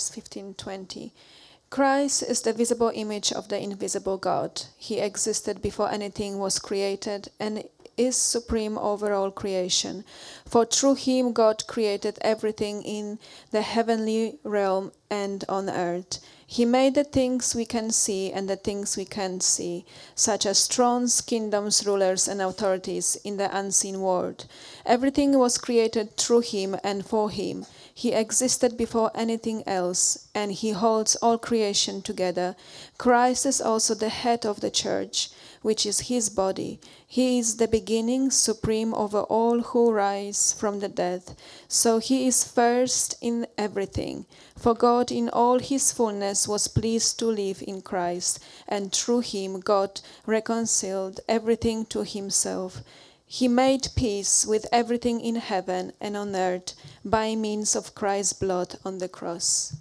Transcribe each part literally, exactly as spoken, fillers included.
fifteen twenty. Christ is the visible image of the invisible God. He existed before anything was created and is supreme over all creation. For through him God created everything in the heavenly realm and on earth. He made the things we can see and the things we can't see, such as thrones, kingdoms, rulers, and authorities in the unseen world. Everything was created through him and for him. He existed before anything else, and he holds all creation together. Christ is also the head of the church, which is his body. He is the beginning, supreme over all who rise from the dead. So he is first in everything. For God in all his fullness was pleased to live in Christ, and through him God reconciled everything to himself. He made peace with everything in heaven and on earth by means of Christ's blood on the cross.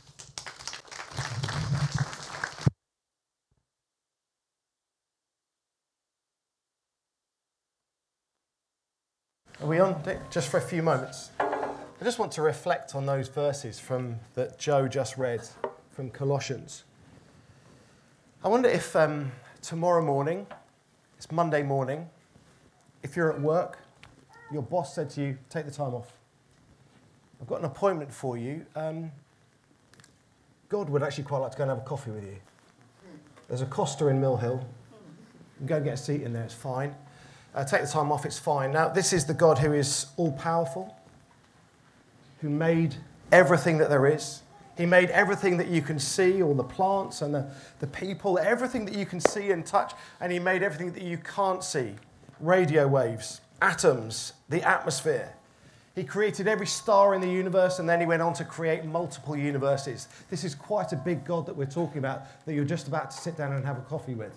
Are we on, Dick? Just for a few moments. I just want to reflect on those verses from that Joe just read from Colossians. I wonder if um, tomorrow morning, it's Monday morning, if you're at work, your boss said to you, take the time off. I've got an appointment for you. Um, God would actually quite like to go and have a coffee with you. There's a Costa in Mill Hill. You can go and get a seat in there, it's fine. Uh, take the time off, it's fine. Now, this is the God who is all-powerful, who made everything that there is. He made everything that you can see, all the plants and the, the people, everything that you can see and touch, and he made everything that you can't see. Radio waves, atoms, the atmosphere. He created every star in the universe, and then he went on to create multiple universes. This is quite a big God that we're talking about, that you're just about to sit down and have a coffee with.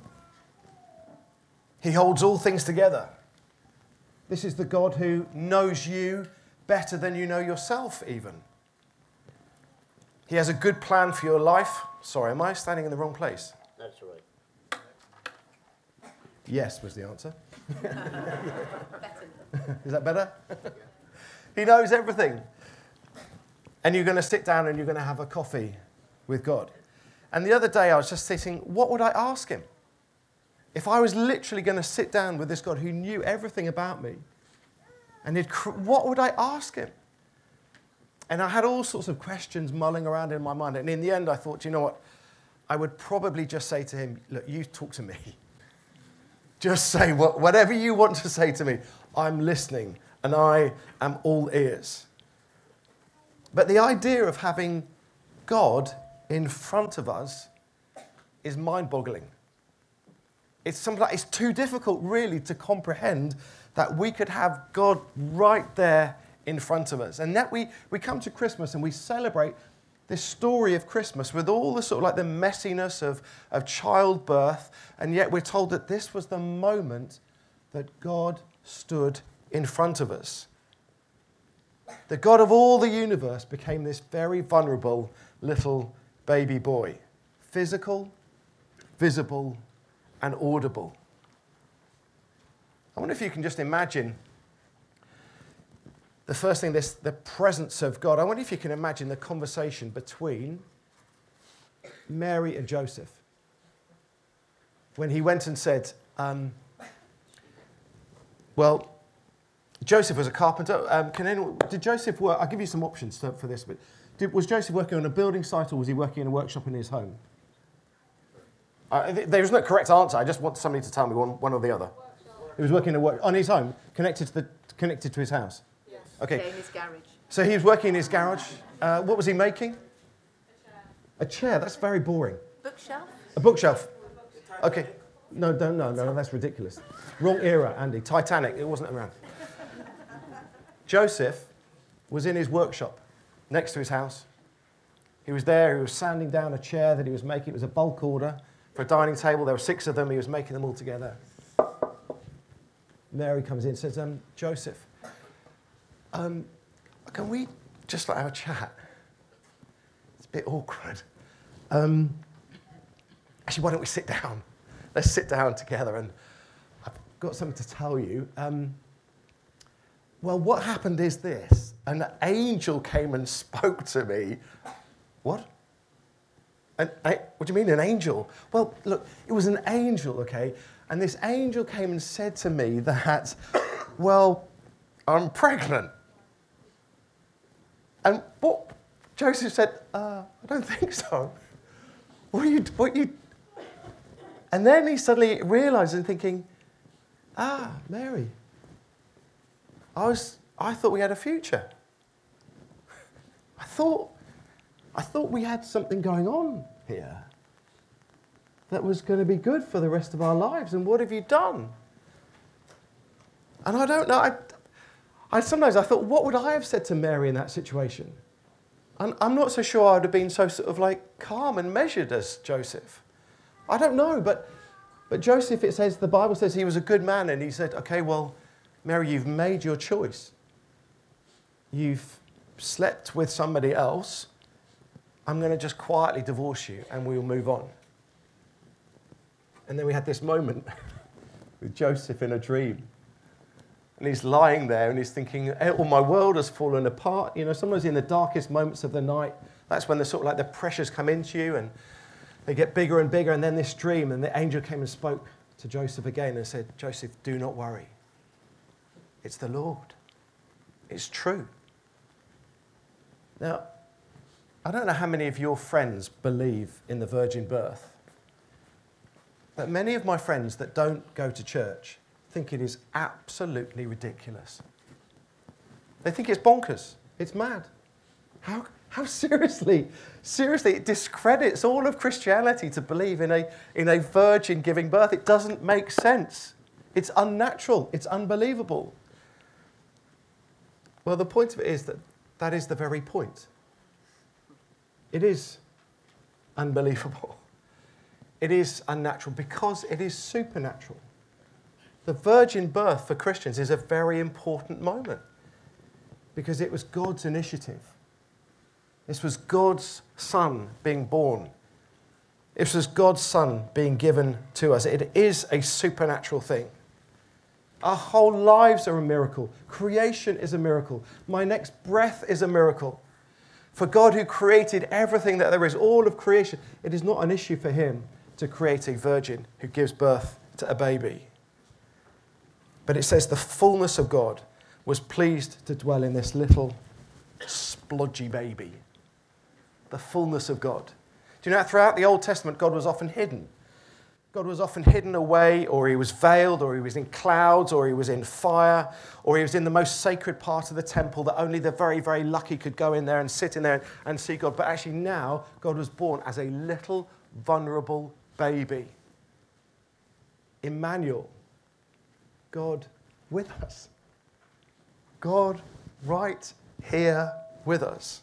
He holds all things together. This is the God who knows you better than you know yourself, even. He has a good plan for your life. Sorry, am I standing in the wrong place? That's right. Yes, was the answer. Is that better? He knows everything. And you're going to sit down and you're going to have a coffee with God. And the other day I was just thinking, what would I ask him? If I was literally going to sit down with this God who knew everything about me, and he'd, what would I ask him? And I had all sorts of questions mulling around in my mind. And in the end, I thought, you know what? I would probably just say to him, look, you talk to me. Just say what, whatever you want to say to me. I'm listening, and I am all ears. But the idea of having God in front of us is mind-boggling. It's something like, it's too difficult, really, to comprehend that we could have God right there in front of us. And that we, we come to Christmas and we celebrate this story of Christmas with all the sort of like the messiness of, of childbirth, and yet we're told that this was the moment that God stood in front of us. The God of all the universe became this very vulnerable little baby boy. Physical, visible, and audible. I wonder if you can just imagine the first thing, this the presence of God. I wonder if you can imagine the conversation between Mary and Joseph when he went and said, um, well, Joseph was a carpenter. Um, can anyone, did Joseph work? I'll give you some options to, for this. But did, was Joseph working on a building site or was he working in a workshop in his home? Uh, there's no correct answer. I just want somebody to tell me one, one or the other. He was working in a work, on his home, connected to, the, connected to his house. Yes. Okay. Yeah, in his garage. So he was working in his garage. Uh, what was he making? A chair. A chair. That's very boring. Bookshelf? A bookshelf. Okay. No, don't, no, no, that's ridiculous. Wrong era, Andy. Titanic. It wasn't around. Joseph was in his workshop next to his house. He was there. He was sanding down a chair that he was making. It was a bulk order for a dining table. There were six of them. He was making them all together. Mary comes in and says, um, Joseph, um, can we just like have a chat? It's a bit awkward. Um, actually, why don't we sit down? Let's sit down together, and I've got something to tell you. Um, well, what happened is this. An angel came and spoke to me what? An, a, what do you mean, an angel? Well, look, it was an angel, okay? And this angel came and said to me that, well, I'm pregnant. And what Joseph said, uh, I don't think so. What are you, what are you? And then he suddenly realized and thinking, ah, Mary, I was, I thought we had a future. I thought, I thought we had something going on here that was going to be good for the rest of our lives. And what have you done? And I don't know. I, I sometimes I thought, what would I have said to Mary in that situation? And I'm not so sure I would have been so sort of like calm and measured as Joseph. I don't know, but but Joseph, it says, the Bible says he was a good man, and he said, okay, well, Mary, you've made your choice. You've slept with somebody else. I'm going to just quietly divorce you, and we'll move on. And then we had this moment with Joseph in a dream. And he's lying there and he's thinking, oh, my world has fallen apart. You know, sometimes in the darkest moments of the night, that's when the sort of like the pressures come into you and they get bigger and bigger. And then this dream, and the angel came and spoke to Joseph again and said, Joseph, do not worry. It's the Lord. It's true. Now, I don't know how many of your friends believe in the virgin birth, but many of my friends that don't go to church think it is absolutely ridiculous. They think it's bonkers. It's mad. How, how seriously, seriously, it discredits all of Christianity to believe in a, in a virgin giving birth. It doesn't make sense. It's unnatural. It's unbelievable. Well, the point of it is that that is the very point. It is unbelievable. It is unnatural because it is supernatural. The virgin birth for Christians is a very important moment because it was God's initiative. This was God's Son being born. This was God's Son being given to us. It is a supernatural thing. Our whole lives are a miracle. Creation is a miracle. My next breath is a miracle. For God, who created everything that there is, all of creation, it is not an issue for him to create a virgin who gives birth to a baby. But it says the fullness of God was pleased to dwell in this little splodgy baby. The fullness of God. Do you know that throughout the Old Testament, God was often hidden? God was often hidden away, or he was veiled, or he was in clouds, or he was in fire, or he was in the most sacred part of the temple that only the very, very lucky could go in there and sit in there and see God. But actually now, God was born as a little vulnerable baby. Emmanuel. God with us. God right here with us.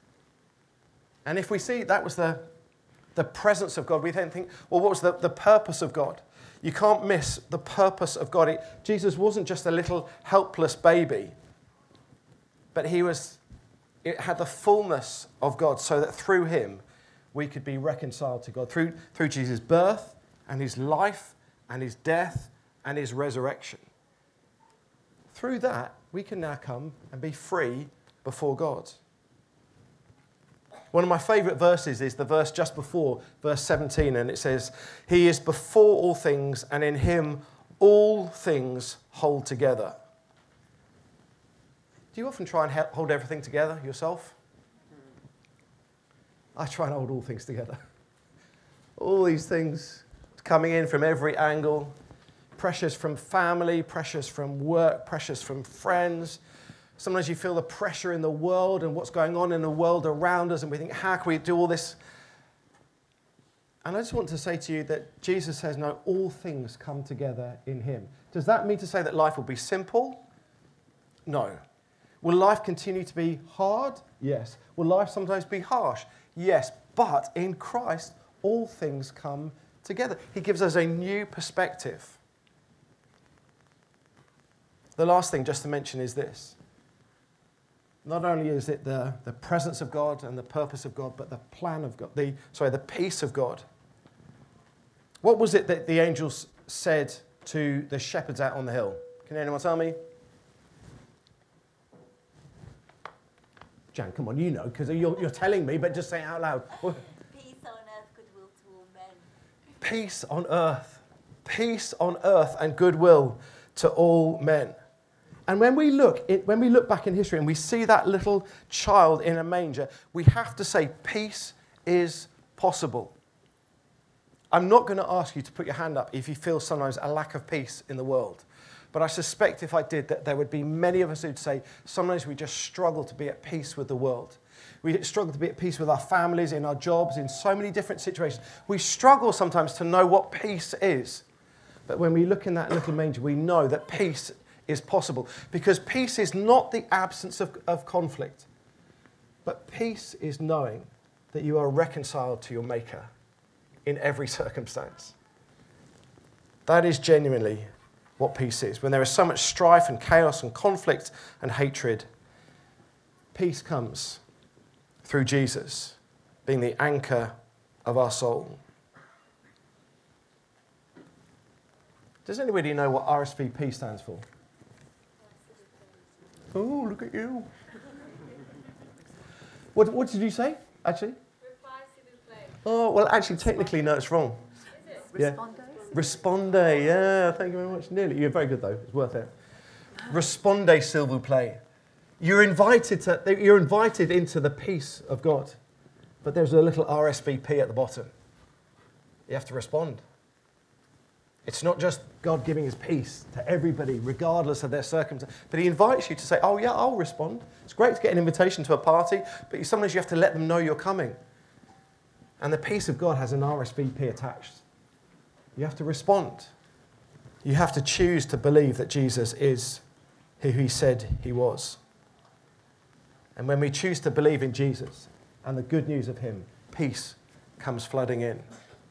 And if we see that was the, the presence of God, we then think, well, what was the, the purpose of God? You can't miss the purpose of God. It, Jesus wasn't just a little helpless baby, but he was, it had the fullness of God so that through him we could be reconciled to God. Through, through Jesus' birth and his life and his death and his resurrection. Through that, we can now come and be free before God. One of my favourite verses is the verse just before verse seventeen, and it says, he is before all things, and in him all things hold together. Do you often try and hold everything together yourself? I try and hold all things together. All these things coming in from every angle. Pressures from family, pressures from work, pressures from friends. Sometimes you feel the pressure in the world and what's going on in the world around us, and we think, how can we do all this? And I just want to say to you that Jesus says, no, all things come together in him. Does that mean to say that life will be simple? No. Will life continue to be hard? Yes. Will life sometimes be harsh? Yes. But in Christ, all things come together. He gives us a new perspective. The last thing just to mention is this. Not only is it the, the presence of God and the purpose of God, but the plan of God, the sorry, the peace of God. What was it that the angels said to the shepherds out on the hill? Can anyone tell me? Jan, come on, you know, because you're, you're telling me, but just say it out loud. Peace on earth, goodwill to all men. Peace on earth. Peace on earth and goodwill to all men. And when we look, it, when we look back in history and we see that little child in a manger, we have to say peace is possible. I'm not going to ask you to put your hand up if you feel sometimes a lack of peace in the world. But I suspect if I did, that there would be many of us who'd say sometimes we just struggle to be at peace with the world. We struggle to be at peace with our families, in our jobs, in so many different situations. We struggle sometimes to know what peace is. But when we look in that little manger, we know that peace is possible. Because peace is not the absence of, of conflict. But peace is knowing that you are reconciled to your Maker in every circumstance. That is genuinely what peace is. When there is so much strife and chaos and conflict and hatred, peace comes through Jesus being the anchor of our soul. Does anybody know what R S V P stands for? Oh, look at you. What, what did you say, actually? Oh, well, actually, technically, no, it's wrong. Is it? Yeah. Responde, yeah, thank you very much. Nearly. You're very good, though. It's worth it. Responde, s'il vous plaît. You're invited to, you're invited into the peace of God. But there's a little R S V P at the bottom. You have to respond. It's not just God giving his peace to everybody, regardless of their circumstance. But he invites you to say, oh, yeah, I'll respond. It's great to get an invitation to a party, but sometimes you have to let them know you're coming. And the peace of God has an R S V P attached. You have to respond. You have to choose to believe that Jesus is who he said he was. And when we choose to believe in Jesus and the good news of him, peace comes flooding in.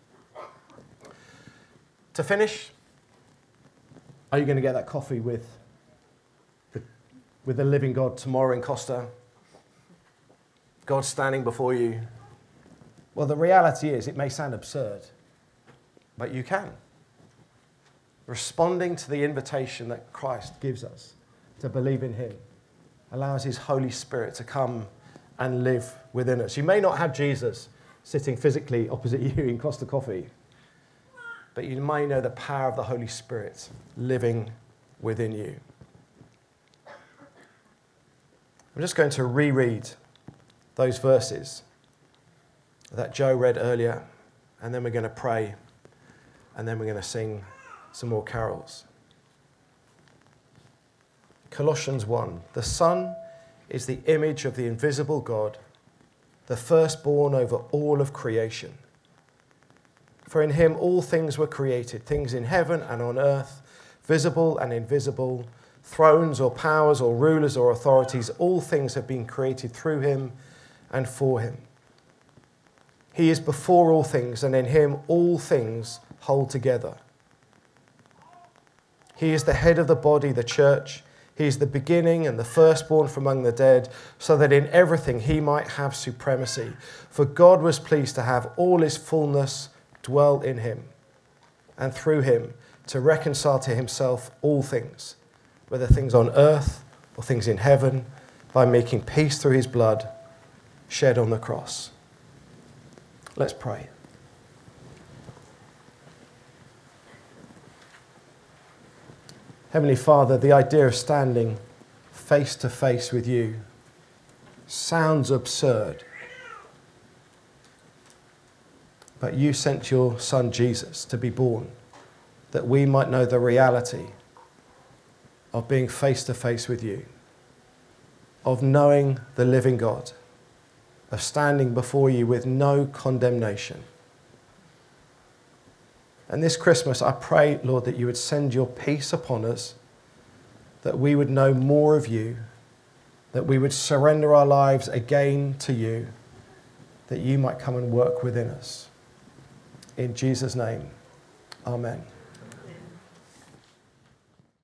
To finish, are you going to get that coffee with the, with the living God tomorrow in Costa? God standing before you. Well, the reality is, it may sound absurd, but you can. Responding to the invitation that Christ gives us to believe in him allows his Holy Spirit to come and live within us. You may not have Jesus sitting physically opposite you in Costa Coffee, but you may know the power of the Holy Spirit living within you. I'm just going to reread those verses that Joe read earlier, and then we're going to pray, and then we're going to sing some more carols. Colossians one, the Son is the image of the invisible God, the firstborn over all of creation. For in him all things were created, things in heaven and on earth, visible and invisible, thrones or powers or rulers or authorities, all things have been created through him and for him. He is before all things, and in him all things hold together. He is the head of the body, the church. He is the beginning and the firstborn from among the dead, so that in everything he might have supremacy. For God was pleased to have all his fullness dwell in him, and through him to reconcile to himself all things, whether things on earth or things in heaven, by making peace through his blood shed on the cross. Let's pray. Heavenly Father, the idea of standing face to face with you sounds absurd. But you sent your Son Jesus to be born, that we might know the reality of being face to face with you, of knowing the living God, of standing before you with no condemnation. And this Christmas, I pray, Lord, that you would send your peace upon us, that we would know more of you, that we would surrender our lives again to you, that you might come and work within us. In Jesus' name, amen.